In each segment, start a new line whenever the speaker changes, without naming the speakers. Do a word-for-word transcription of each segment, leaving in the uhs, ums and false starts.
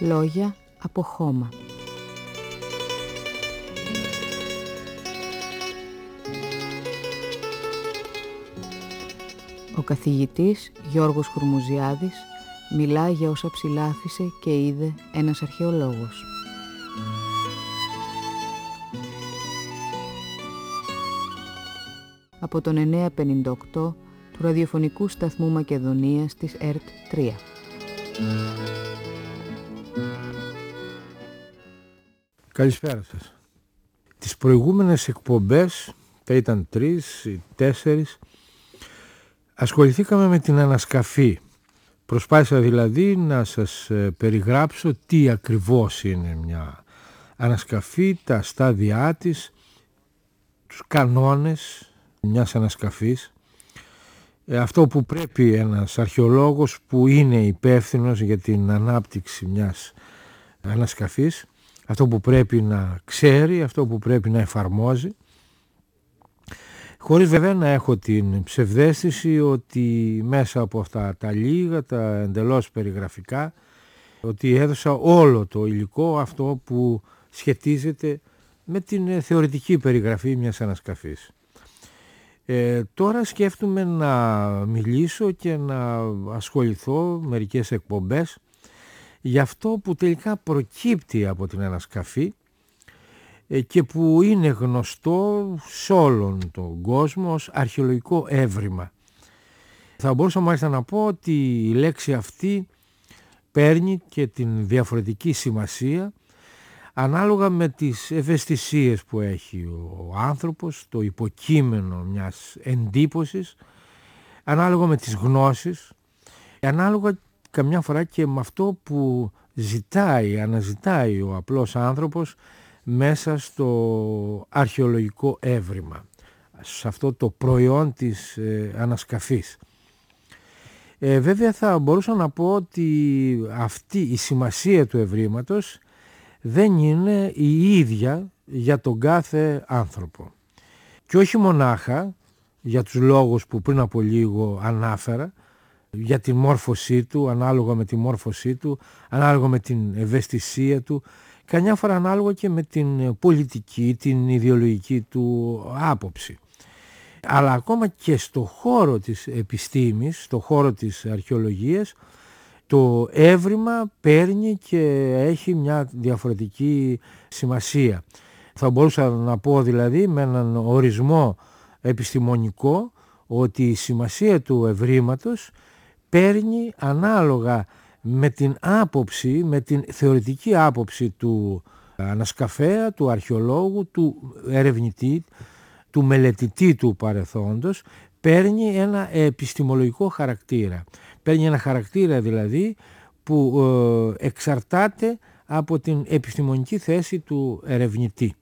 Λόγια από χώμα. Ο καθηγητής Γιώργος Χουρμουζιάδης μιλά για όσα ψηλά άφησε και είδε ένας αρχαιολόγος. Από τον εννιακόσια πενήντα οκτώ του ραδιοφωνικού σταθμού Μακεδονίας της ΕΡΤ τρία.
Καλησπέρα σας. Τις προηγούμενες εκπομπές, θα ήταν τρεις ή τέσσερις, ασχοληθήκαμε με την ανασκαφή. Προσπάθησα δηλαδή να σας περιγράψω τι ακριβώς είναι μια ανασκαφή, τα στάδια της, τους κανόνες μιας ανασκαφής, αυτό που πρέπει ένας αρχαιολόγος που είναι υπεύθυνος για την ανάπτυξη μιας ανασκαφής, αυτό που πρέπει να ξέρει, αυτό που πρέπει να εφαρμόζει, χωρίς βέβαια να έχω την ψευδαίσθηση ότι μέσα από αυτά τα λίγα, τα εντελώς περιγραφικά, ότι έδωσα όλο το υλικό αυτό που σχετίζεται με την θεωρητική περιγραφή μιας ανασκαφής. Ε, τώρα σκέφτομαι να μιλήσω και να ασχοληθώ μερικές εκπομπές για αυτό που τελικά προκύπτει από την ανασκαφή και που είναι γνωστό σε όλον τον κόσμο ως αρχαιολογικό έβριμα. Θα μπορούσα μάλιστα να πω ότι η λέξη αυτή παίρνει και την διαφορετική σημασία ανάλογα με τις ευαισθησίες που έχει ο άνθρωπος, το υποκείμενο μιας εντύπωσης, ανάλογα με τις γνώσεις, ανάλογα καμιά φορά και με αυτό που ζητάει, αναζητάει ο απλός άνθρωπος μέσα στο αρχαιολογικό έβριμα, σε αυτό το προϊόν της ε, ανασκαφής. Ε, βέβαια θα μπορούσα να πω ότι αυτή η σημασία του ευρήματος δεν είναι η ίδια για τον κάθε άνθρωπο. Και όχι μονάχα για τους λόγους που πριν από λίγο ανάφερα, για τη μόρφωσή του, ανάλογα με τη μόρφωσή του, ανάλογα με την ευαισθησία του, καμιά φορά ανάλογα και με την πολιτική, την ιδεολογική του άποψη. Αλλά ακόμα και στο χώρο της επιστήμης, στο χώρο της αρχαιολογίας, το έβριμα παίρνει και έχει μια διαφορετική σημασία. Θα μπορούσα να πω δηλαδή με έναν ορισμό επιστημονικό ότι η σημασία του ευρήματος παίρνει ανάλογα με την άποψη, με την θεωρητική άποψη του ανασκαφέα, του αρχαιολόγου, του ερευνητή, του μελετητή του παρελθόντος, παίρνει ένα επιστημολογικό χαρακτήρα. Παίρνει ένα χαρακτήρα δηλαδή που ε, εξαρτάται από την επιστημονική θέση του ερευνητή.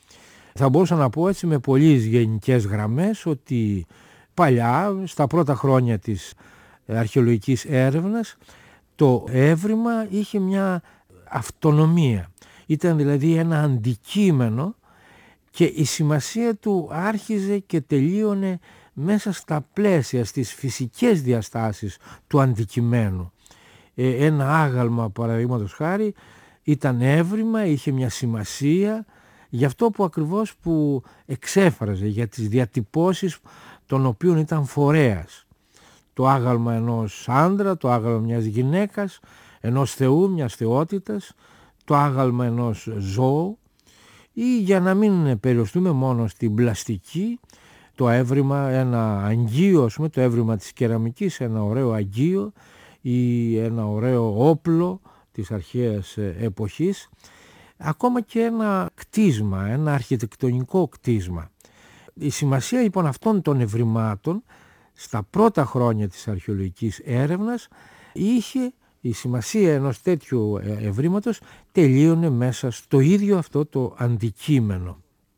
Θα μπορούσα να πω έτσι με πολλές γενικές γραμμές ότι παλιά, στα πρώτα χρόνια της αρχαιολογικής έρευνας, το έβριμα είχε μια αυτονομία. Ήταν δηλαδή ένα αντικείμενο και η σημασία του άρχιζε και τελείωνε μέσα στα πλαίσια, στις φυσικές διαστάσεις του αντικειμένου. Ε, ένα άγαλμα, παραδείγματος χάρη, ήταν έβριμα, είχε μια σημασία για αυτό που ακριβώς που εξέφραζε, για τις διατυπώσεις των οποίων ήταν φορέας. Το άγαλμα ενός άντρα, το άγαλμα μιας γυναίκας, ενός θεού, μιας θεότητας, το άγαλμα ενός ζώου, ή για να μην περιοριστούμε μόνο στην πλαστική, το έβριμα, ένα αγγείο, ας πούμε, το έβριμα της κεραμικής, ένα ωραίο αγγείο ή ένα ωραίο όπλο της αρχαίας εποχής, ακόμα και ένα κτίσμα, ένα αρχιτεκτονικό κτίσμα. Η σημασία λοιπόν αυτών των ευρημάτων στα πρώτα χρόνια της αρχαιολογικής έρευνας είχε, η σημασία ενός τέτοιου ευρήματος τελείωνε μέσα στο ίδιο αυτό το αντικείμενο.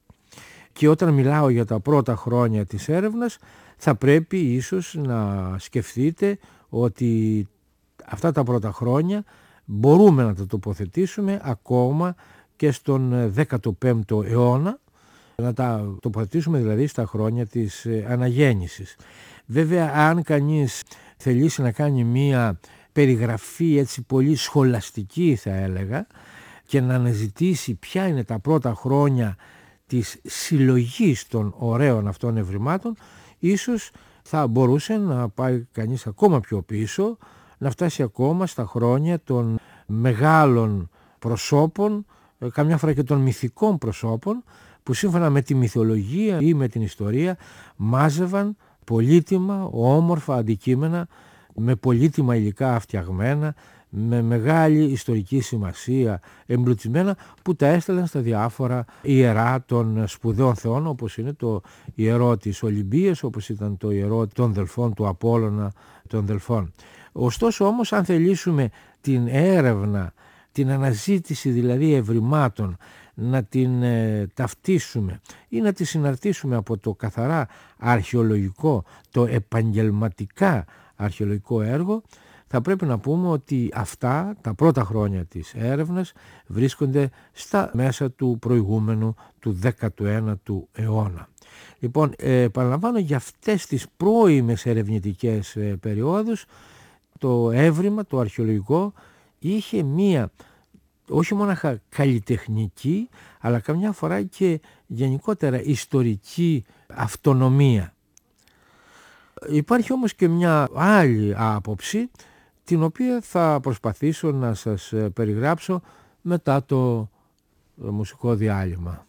Και όταν μιλάω για τα πρώτα χρόνια της έρευνας, θα πρέπει ίσως να σκεφτείτε ότι αυτά τα πρώτα χρόνια μπορούμε να τα τοποθετήσουμε ακόμα και στον δέκατο πέμπτο αιώνα, να τα τοποθετήσουμε δηλαδή στα χρόνια της αναγέννησης. Βέβαια, αν κανείς θελήσει να κάνει μία περιγραφή έτσι πολύ σχολαστική θα έλεγα και να αναζητήσει ποια είναι τα πρώτα χρόνια της συλλογής των ωραίων αυτών ευρημάτων, ίσως θα μπορούσε να πάει κανείς ακόμα πιο πίσω, να φτάσει ακόμα στα χρόνια των μεγάλων προσώπων, καμιά φορά και των μυθικών προσώπων, που σύμφωνα με τη μυθολογία ή με την ιστορία μάζευαν πολύτιμα, όμορφα αντικείμενα, με πολύτιμα υλικά φτιαγμένα, με μεγάλη ιστορική σημασία εμπλουτισμένα, που τα έστελναν στα διάφορα ιερά των σπουδαίων θεών, όπως είναι το ιερό της Ολυμπίας, όπως ήταν το ιερό των Δελφών, του Απόλλωνα των Δελφών. Ωστόσο όμως, αν θελήσουμε την έρευνα, την αναζήτηση δηλαδή ευρημάτων, να την ε, ταυτίσουμε ή να τη συναρτήσουμε από το καθαρά αρχαιολογικό, το επαγγελματικά αρχαιολογικό έργο, θα πρέπει να πούμε ότι αυτά τα πρώτα χρόνια της έρευνας βρίσκονται στα μέσα του προηγούμενου, του δέκατου ένατου αιώνα. Λοιπόν, ε, παραλαμβάνω, για αυτές τις πρώιμες ερευνητικές ε, περιόδους, το έβριμα, το αρχαιολογικό, είχε μία όχι μόνο καλλιτεχνική, αλλά καμιά φορά και γενικότερα ιστορική αυτονομία. Υπάρχει όμως και μια άλλη άποψη, την οποία θα προσπαθήσω να σας περιγράψω μετά το μουσικό διάλειμμα.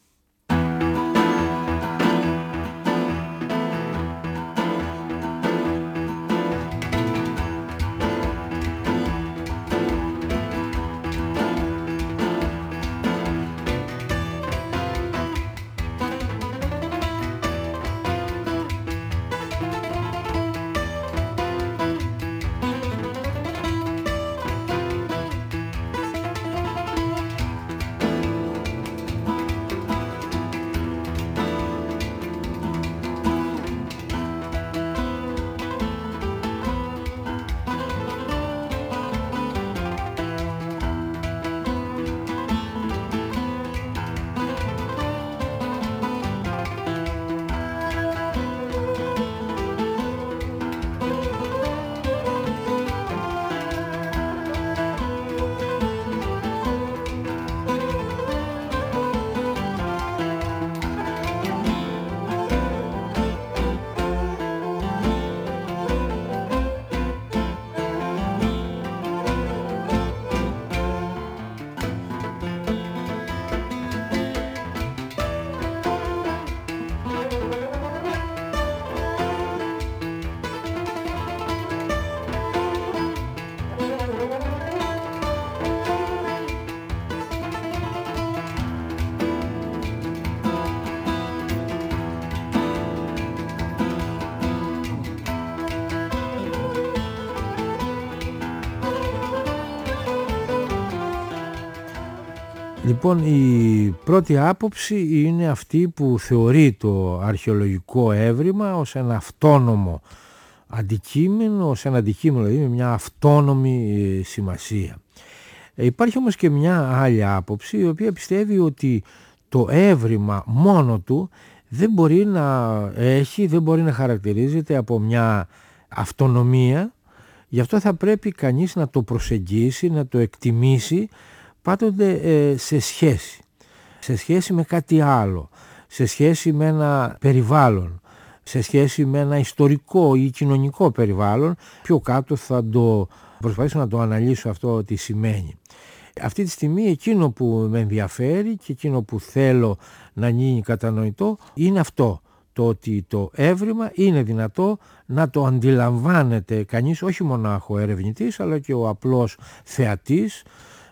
Λοιπόν, η πρώτη άποψη είναι αυτή που θεωρεί το αρχαιολογικό έβριμα ως ένα αυτόνομο αντικείμενο, ως ένα αντικείμενο δηλαδή με μια αυτόνομη σημασία. Υπάρχει όμως και μια άλλη άποψη, η οποία πιστεύει ότι το έβριμα μόνο του δεν μπορεί να έχει, δεν μπορεί να χαρακτηρίζεται από μια αυτονομία. Γι' αυτό θα πρέπει κανείς να το προσεγγίσει, να το εκτιμήσει πάντοτε ε, σε σχέση, σε σχέση με κάτι άλλο, σε σχέση με ένα περιβάλλον, σε σχέση με ένα ιστορικό ή κοινωνικό περιβάλλον. Πιο κάτω θα το προσπαθήσω να το αναλύσω αυτό τι σημαίνει. Αυτή τη στιγμή εκείνο που με ενδιαφέρει και εκείνο που θέλω να γίνει κατανοητό είναι αυτό, το ότι το έβριμα είναι δυνατό να το αντιλαμβάνεται κανείς, όχι μονάχο ερευνητής, αλλά και ο απλός θεατής,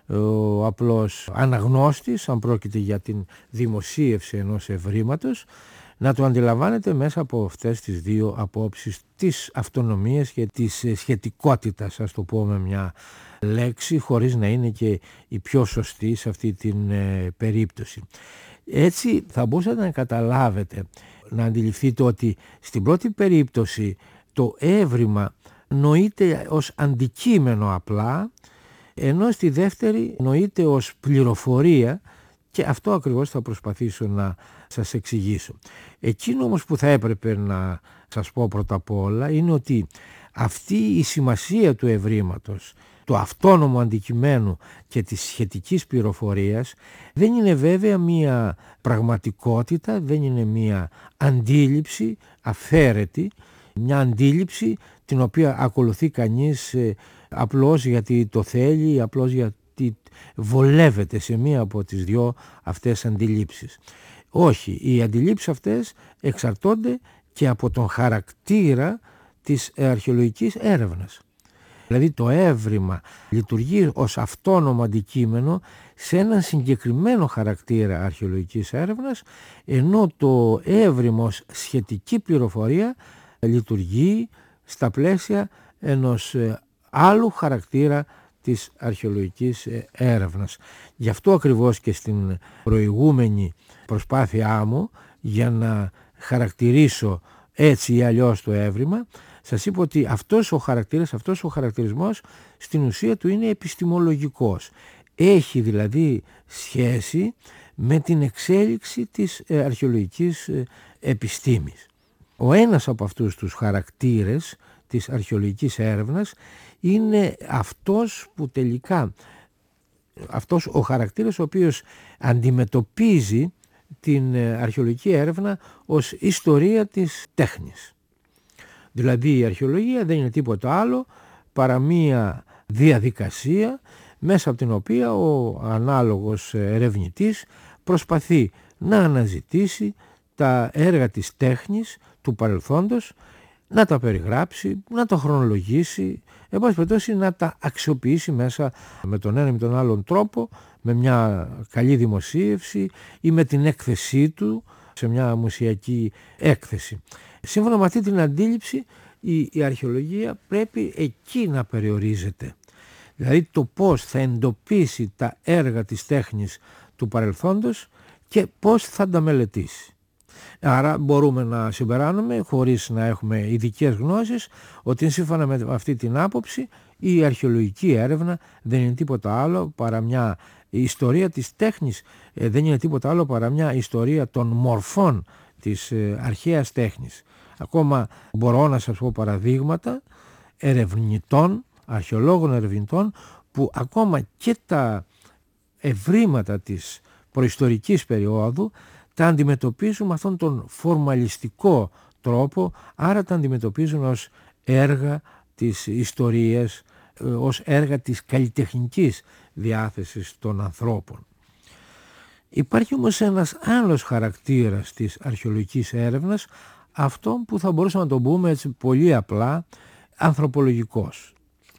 ο απλός αναγνώστης, αν πρόκειται για την δημοσίευση ενός ευρήματος, να το αντιλαμβάνεται μέσα από αυτές τις δύο απόψεις της αυτονομίας και της σχετικότητας, ας το πω με μια λέξη, χωρίς να είναι και η πιο σωστή σε αυτή την ε, περίπτωση. Έτσι θα μπορούσατε να καταλάβετε, να αντιληφθείτε ότι στην πρώτη περίπτωση το έβριμα νοείται ως αντικείμενο απλά, ενώ στη δεύτερη νοείται ως πληροφορία, και αυτό ακριβώς θα προσπαθήσω να σας εξηγήσω. Εκείνο όμως που θα έπρεπε να σας πω πρώτα απ' όλα είναι ότι αυτή η σημασία του ευρήματος, του αυτόνομου αντικειμένου και της σχετικής πληροφορίας δεν είναι βέβαια μία πραγματικότητα, δεν είναι μία αντίληψη αφαίρετη, μια αντίληψη την οποία ακολουθεί κανείς ε, απλώς γιατί το θέλει ή απλώς γιατί βολεύεται σε μία από τις δυο αυτές αντιλήψεις. Όχι, οι αντιλήψεις αυτές εξαρτώνται και από τον χαρακτήρα της αρχαιολογικής έρευνας. Δηλαδή το έβριμα λειτουργεί ως αυτόνομο αντικείμενο σε έναν συγκεκριμένο χαρακτήρα αρχαιολογικής έρευνας, ενώ το έβριμα ως σχετική πληροφορία λειτουργεί στα πλαίσια ενός άλλου χαρακτήρα της αρχαιολογικής έρευνας. Γι' αυτό ακριβώς και στην προηγούμενη προσπάθειά μου για να χαρακτηρίσω έτσι ή αλλιώς το έβριμα, σας είπα ότι αυτός ο χαρακτήρας, αυτός ο χαρακτηρισμός στην ουσία του είναι επιστημολογικός. Έχει δηλαδή σχέση με την εξέλιξη της αρχαιολογικής επιστήμης. Ο ένας από αυτούς τους χαρακτήρες της αρχαιολογικής έρευνας είναι αυτός που τελικά, αυτός ο χαρακτήρας ο οποίος αντιμετωπίζει την αρχαιολογική έρευνα ως ιστορία της τέχνης. Δηλαδή η αρχαιολογία δεν είναι τίποτα άλλο παρά μία διαδικασία μέσα από την οποία ο ανάλογος ερευνητής προσπαθεί να αναζητήσει τα έργα της τέχνης του παρελθόντος, να τα περιγράψει, να τα χρονολογήσει, εν πάση περιπτώσει να τα αξιοποιήσει μέσα με τον ένα ή με τον άλλον τρόπο, με μια καλή δημοσίευση ή με την έκθεσή του σε μια μουσιακή έκθεση. Σύμφωνα με αυτή την αντίληψη η, η αρχαιολογία πρέπει εκεί να περιορίζεται. Δηλαδή το πώς θα εντοπίσει τα έργα της τέχνης του παρελθόντος και πώς θα τα μελετήσει. Άρα μπορούμε να συμπεράνουμε, χωρίς να έχουμε ειδικές γνώσεις, ότι σύμφωνα με αυτή την άποψη η αρχαιολογική έρευνα δεν είναι τίποτα άλλο παρά μια ιστορία της τέχνης, δεν είναι τίποτα άλλο παρά μια ιστορία των μορφών της αρχαίας τέχνης. Ακόμα μπορώ να σας πω παραδείγματα ερευνητών, αρχαιολόγων ερευνητών, που ακόμα και τα ευρήματα της προϊστορικής περίοδου τα αντιμετωπίζουν με αυτόν τον φορμαλιστικό τρόπο, άρα τα αντιμετωπίζουν ως έργα της ιστορίας, ως έργα της καλλιτεχνικής διάθεσης των ανθρώπων. Υπάρχει όμως ένας άλλος χαρακτήρας της αρχαιολογικής έρευνας, αυτό που θα μπορούσαμε να το πούμε έτσι πολύ απλά ανθρωπολογικός.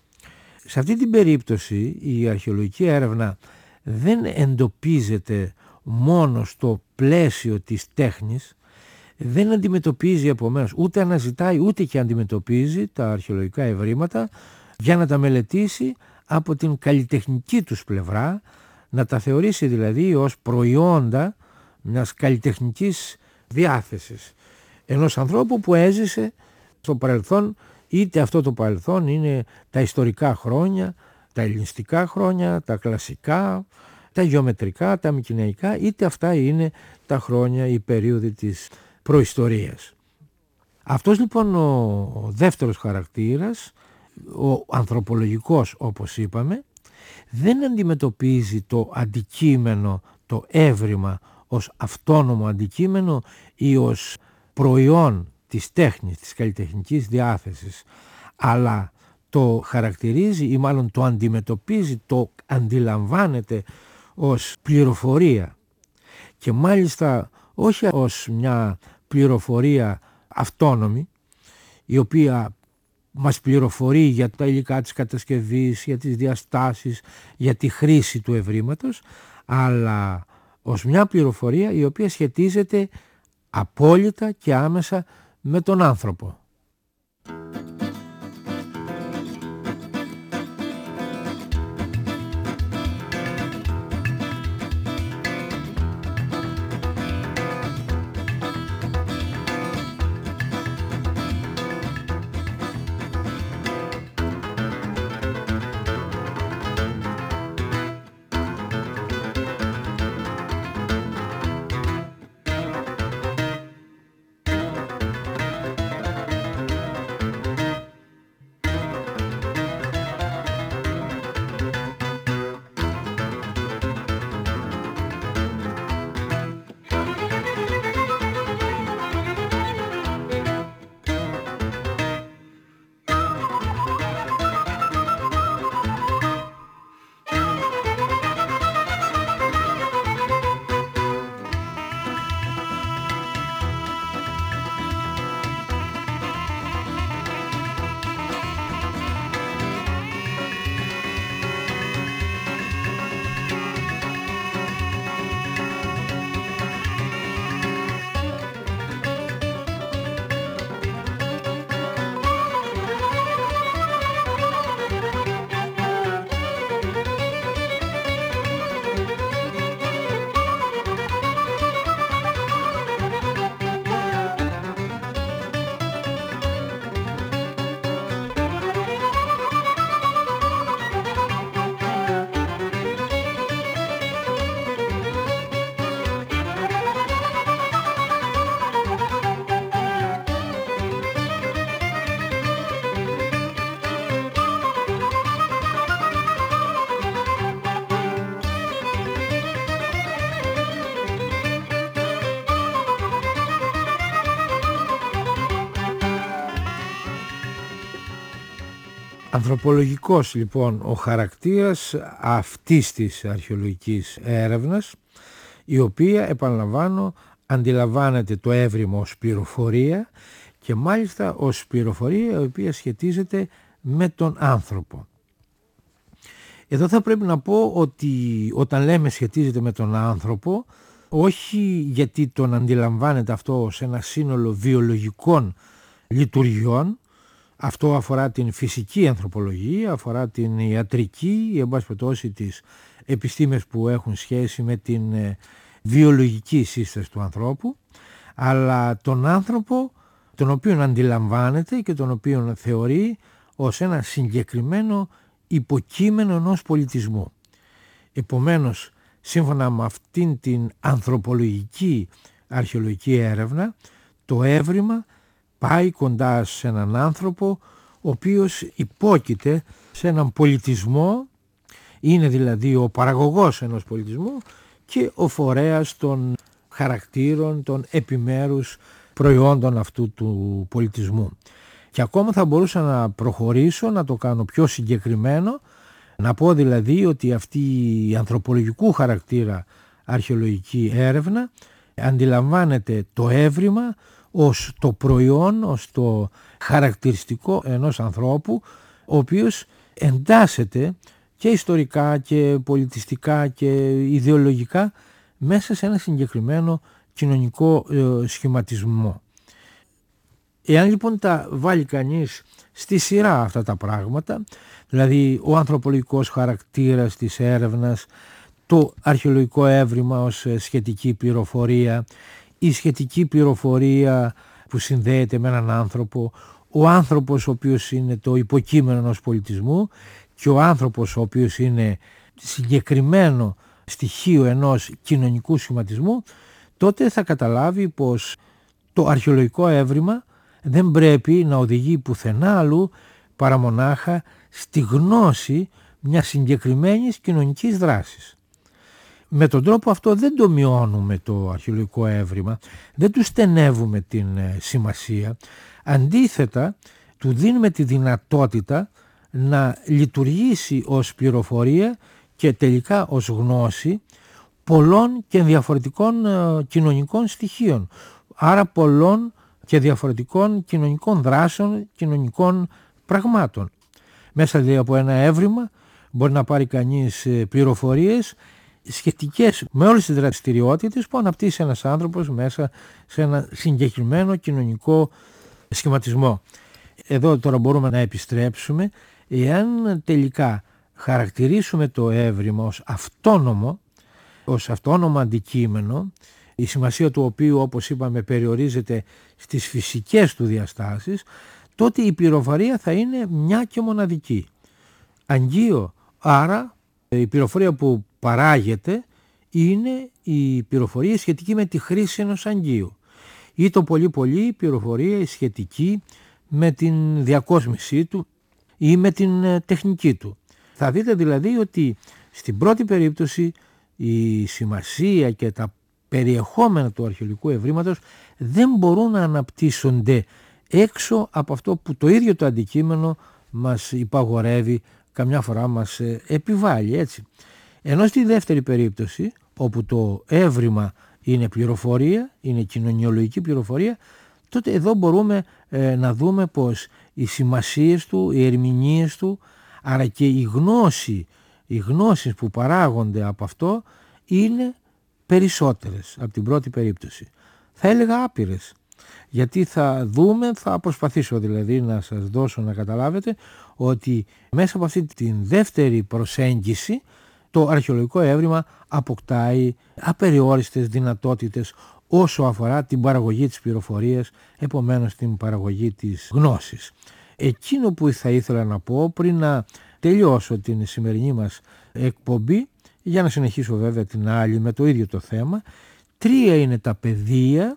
Σε αυτή την περίπτωση η αρχαιολογική έρευνα δεν εντοπίζεται μόνο στο πλαίσιο της τέχνης, δεν αντιμετωπίζει επομένως, ούτε αναζητάει ούτε και αντιμετωπίζει τα αρχαιολογικά ευρήματα για να τα μελετήσει από την καλλιτεχνική τους πλευρά, να τα θεωρήσει δηλαδή ως προϊόντα μιας καλλιτεχνικής διάθεσης ενός ανθρώπου που έζησε στο παρελθόν, είτε αυτό το παρελθόν είναι τα ιστορικά χρόνια, τα ελληνιστικά χρόνια, τα κλασικά, τα γεωμετρικά, τα μικηναϊκά, είτε αυτά είναι τα χρόνια, οι περίοδοι της προϊστορίας. Αυτός λοιπόν ο δεύτερος χαρακτήρας, ο ανθρωπολογικός όπως είπαμε, δεν αντιμετωπίζει το αντικείμενο, το έβριμα ως αυτόνομο αντικείμενο ή ως προϊόν της τέχνης, της καλλιτεχνικής διάθεσης, αλλά το χαρακτηρίζει ή μάλλον το αντιμετωπίζει, το αντιλαμβάνεται ως πληροφορία, και μάλιστα όχι ως μια πληροφορία αυτόνομη η οποία μας πληροφορεί για τα υλικά της κατασκευής, για τις διαστάσεις, για τη χρήση του ευρήματος, αλλά ως μια πληροφορία η οποία σχετίζεται απόλυτα και άμεσα με τον άνθρωπο. Ανθρωπολογικός λοιπόν ο χαρακτήρας αυτής της αρχαιολογικής έρευνας, η οποία, επαναλαμβάνω, αντιλαμβάνεται το έβριμα ως πληροφορία και μάλιστα ως πληροφορία η οποία σχετίζεται με τον άνθρωπο. Εδώ θα πρέπει να πω ότι όταν λέμε σχετίζεται με τον άνθρωπο, όχι γιατί τον αντιλαμβάνεται αυτό ως ένα σύνολο βιολογικών λειτουργιών, αυτό αφορά την φυσική ανθρωπολογία, αφορά την ιατρική ή εν πάση περιπτώσει τις επιστήμες που έχουν σχέση με την βιολογική σύσταση του ανθρώπου, αλλά τον άνθρωπο τον οποίον αντιλαμβάνεται και τον οποίον θεωρεί ως ένα συγκεκριμένο υποκείμενο ενός πολιτισμού. Επομένως, σύμφωνα με αυτήν την ανθρωπολογική αρχαιολογική έρευνα, το έβριμα πάει κοντά σε έναν άνθρωπο ο οποίος υπόκειται σε έναν πολιτισμό, είναι δηλαδή ο παραγωγός ενός πολιτισμού και ο φορέας των χαρακτήρων, των επιμέρους προϊόντων αυτού του πολιτισμού. Και ακόμα θα μπορούσα να προχωρήσω, να το κάνω πιο συγκεκριμένο, να πω δηλαδή ότι αυτή η ανθρωπολογικού χαρακτήρα αρχαιολογική έρευνα αντιλαμβάνεται το έβριμα ως το προϊόν, ως το χαρακτηριστικό ενός ανθρώπου, ο οποίος εντάσσεται και ιστορικά και πολιτιστικά και ιδεολογικά μέσα σε ένα συγκεκριμένο κοινωνικό ε, σχηματισμό. Εάν λοιπόν τα βάλει κανείς στη σειρά αυτά τα πράγματα, δηλαδή ο ανθρωπολογικός χαρακτήρας της έρευνας, το αρχαιολογικό έβριμα ως σχετική πληροφορία, η σχετική πληροφορία που συνδέεται με έναν άνθρωπο, ο άνθρωπος ο οποίος είναι το υποκείμενο ενός πολιτισμού και ο άνθρωπος ο οποίος είναι συγκεκριμένο στοιχείο ενός κοινωνικού σχηματισμού, τότε θα καταλάβει πως το αρχαιολογικό έβριμα δεν πρέπει να οδηγεί πουθενά αλλού παρά μονάχα στη γνώση μιας συγκεκριμένης κοινωνικής δράσης. Με τον τρόπο αυτό δεν το μειώνουμε το αρχαιολογικό έβριμα, δεν του στενεύουμε την σημασία, αντίθετα του δίνουμε τη δυνατότητα να λειτουργήσει ως πληροφορία και τελικά ως γνώση πολλών και διαφορετικών κοινωνικών στοιχείων, άρα πολλών και διαφορετικών κοινωνικών δράσεων, κοινωνικών πραγμάτων. Μέσα δηλαδή από ένα έβριμα μπορεί να πάρει κανείς πληροφορίες σχετικές με όλες τις δραστηριότητες που αναπτύσσει ένας άνθρωπος μέσα σε ένα συγκεκριμένο κοινωνικό σχηματισμό. Εδώ τώρα μπορούμε να επιστρέψουμε, εάν τελικά χαρακτηρίσουμε το έβριμα ως αυτόνομο, ως αυτόνομο αντικείμενο, η σημασία του οποίου, όπως είπαμε, περιορίζεται στις φυσικές του διαστάσεις, τότε η πληροφορία θα είναι μια και μοναδική. Αγγείο, άρα η πληροφορία που παράγεται είναι η πληροφορία σχετική με τη χρήση ενός αγγείου ή το πολύ πολύ η πληροφορία σχετική με την διακόσμησή του ή με την τεχνική του. Θα δείτε δηλαδή ότι στην πρώτη περίπτωση η σημασία και τα περιεχόμενα του αρχαιολογικού ευρήματος δεν μπορούν να αναπτύσσονται έξω από αυτό που το ίδιο το αντικείμενο μας υπαγορεύει, καμιά φορά μας επιβάλλει, έτσι. Ενώ στη δεύτερη περίπτωση, όπου το έβριμα είναι πληροφορία, είναι κοινωνιολογική πληροφορία, τότε εδώ μπορούμε ε, να δούμε πως οι σημασίες του, οι ερμηνείες του, άρα και η γνώση, οι γνώσεις που παράγονται από αυτό είναι περισσότερες από την πρώτη περίπτωση. Θα έλεγα άπειρες, γιατί θα δούμε, θα προσπαθήσω δηλαδή να σας δώσω να καταλάβετε ότι μέσα από αυτή την δεύτερη προσέγγιση το αρχαιολογικό έβριμα αποκτάει απεριόριστες δυνατότητες όσο αφορά την παραγωγή της πληροφορίας, επομένως την παραγωγή της γνώσης. Εκείνο που θα ήθελα να πω πριν να τελειώσω την σημερινή μας εκπομπή, για να συνεχίσω βέβαια την άλλη με το ίδιο το θέμα, τρία είναι τα πεδία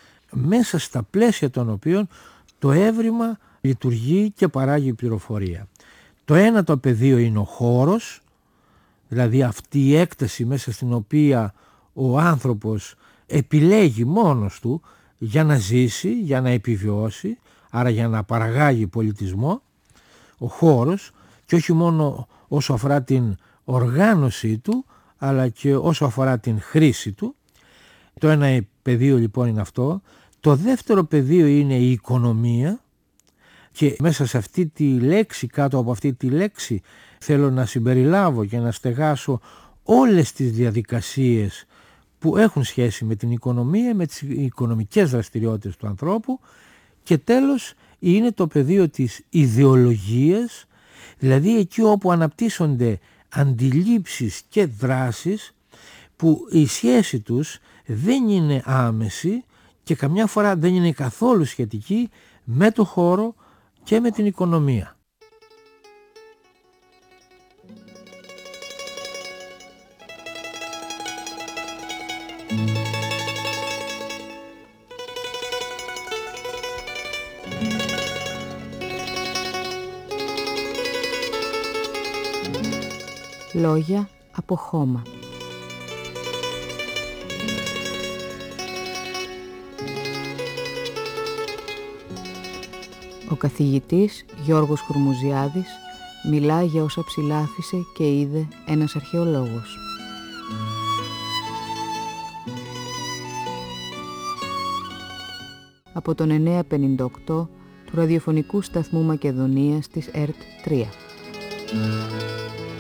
μέσα στα πλαίσια των οποίων το έβριμα λειτουργεί και παράγει πληροφορία. Το ένα το πεδίο είναι ο χώρος, δηλαδή αυτή η έκταση μέσα στην οποία ο άνθρωπος επιλέγει μόνος του για να ζήσει, για να επιβιώσει, άρα για να παραγάγει πολιτισμό. ο χώρος, και όχι μόνο όσο αφορά την οργάνωσή του, αλλά και όσο αφορά την χρήση του. Το ένα πεδίο λοιπόν είναι αυτό. Το δεύτερο πεδίο είναι η οικονομία, και μέσα σε αυτή τη λέξη, κάτω από αυτή τη λέξη, θέλω να συμπεριλάβω και να στεγάσω όλες τις διαδικασίες που έχουν σχέση με την οικονομία, με τις οικονομικές δραστηριότητες του ανθρώπου. Και τέλος είναι το πεδίο της ιδεολογίας, δηλαδή εκεί όπου αναπτύσσονται αντιλήψεις και δράσεις που η σχέση τους δεν είναι άμεση και καμιά φορά δεν είναι καθόλου σχετική με το χώρο και με την οικονομία.
Λόγια από χώμα. Ο καθηγητής Γιώργος Χουρμουζιάδης μιλά για όσα ψηλάφισε και είδε ένας αρχαιολόγος. Από τον εννιακόσια πενήντα οκτώ του ραδιοφωνικού σταθμού Μακεδονίας της ΕΡΤ τρία.